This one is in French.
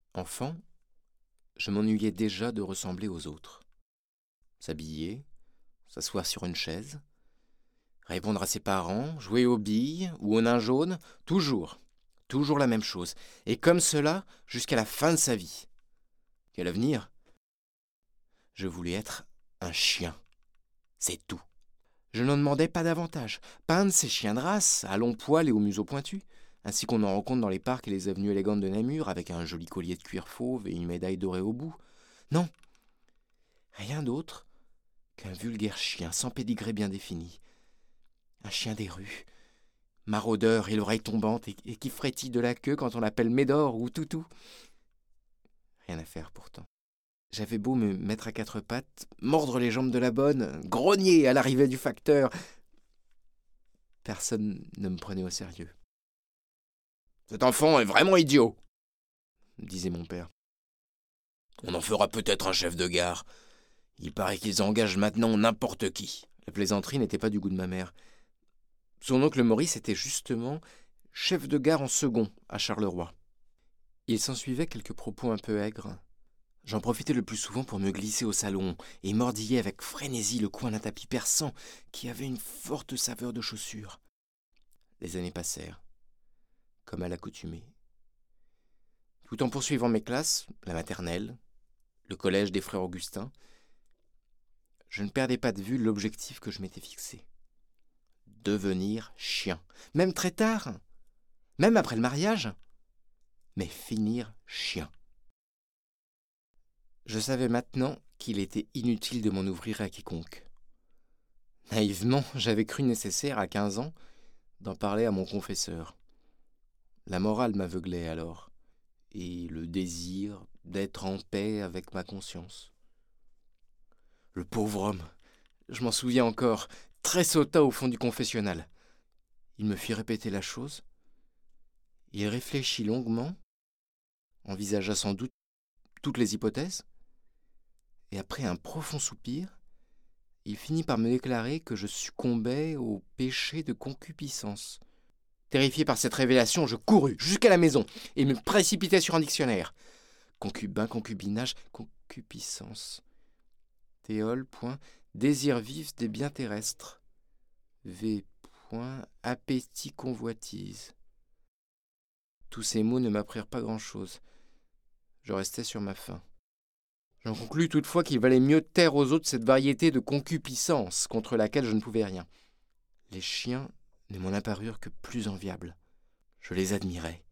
Enfant, je m'ennuyais déjà de ressembler aux autres. S'habiller, s'asseoir sur une chaise, répondre à ses parents, jouer aux billes ou au nain jaune, toujours la même chose. Et comme cela, jusqu'à la fin de sa vie. Quel avenir? Je voulais être un chien. C'est tout. Je n'en demandais pas davantage. Peindre ces chiens de race, à longs poils et au museau pointu, ainsi qu'on en rencontre dans les parcs et les avenues élégantes de Namur, avec un joli collier de cuir fauve et une médaille dorée au bout. Non, rien d'autre qu'un vulgaire chien sans pédigré bien défini. Un chien des rues, maraudeur et l'oreille tombante, et qui frétille de la queue quand on l'appelle Médor ou Toutou. Rien à faire pourtant. J'avais beau me mettre à quatre pattes, mordre les jambes de la bonne, grogner à l'arrivée du facteur. Personne ne me prenait au sérieux. Cet enfant est vraiment idiot, disait mon père. On en fera peut-être un chef de gare. Il paraît qu'ils engagent maintenant n'importe qui. La plaisanterie n'était pas du goût de ma mère. Son oncle Maurice était justement chef de gare en second à Charleroi. Il s'ensuivait quelques propos un peu aigres. J'en profitais le plus souvent pour me glisser au salon et mordiller avec frénésie le coin d'un tapis persan qui avait une forte saveur de chaussures. Les années passèrent, comme à l'accoutumée. Tout en poursuivant mes classes, la maternelle, le collège des frères Augustins, je ne perdais pas de vue l'objectif que je m'étais fixé. Devenir chien. Même très tard, même après le mariage, mais finir chien. Je savais maintenant qu'il était inutile de m'en ouvrir à quiconque. Naïvement, j'avais cru nécessaire, à 15 ans, d'en parler à mon confesseur. La morale m'aveuglait alors, et le désir d'être en paix avec ma conscience. Le pauvre homme, je m'en souviens encore, tressauta au fond du confessionnal. Il me fit répéter la chose. Il réfléchit longuement, envisagea sans doute toutes les hypothèses, et après un profond soupir, il finit par me déclarer que je succombais au péché de concupiscence. Terrifié par cette révélation, je courus jusqu'à la maison et me précipitai sur un dictionnaire. Concubin, concubinage, concupiscence. Théol. Désir vif des biens terrestres. V. Appétit, convoitise. Tous ces mots ne m'apprirent pas grand-chose. Je restais sur ma faim. J'en conclus toutefois qu'il valait mieux taire aux autres cette variété de concupiscence contre laquelle je ne pouvais rien. Les chiens ne m'en apparurent que plus enviables. Je les admirais.